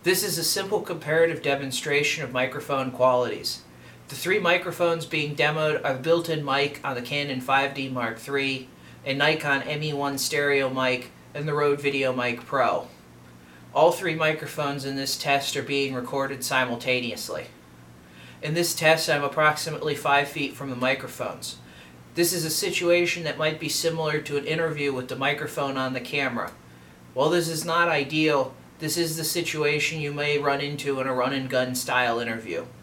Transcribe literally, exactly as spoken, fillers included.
This is a simple comparative demonstration of microphone qualities. The three microphones being demoed are the built-in mic on the Canon five D Mark three, a Nikon M E one stereo mic, and the Rode VideoMic Pro. All three microphones in this test are being recorded simultaneously. In this test, I'm approximately five feet from the microphones. This is a situation that might be similar to an interview with the microphone on the camera. While this is not ideal, this is the situation you may run into in a run-and-gun style interview.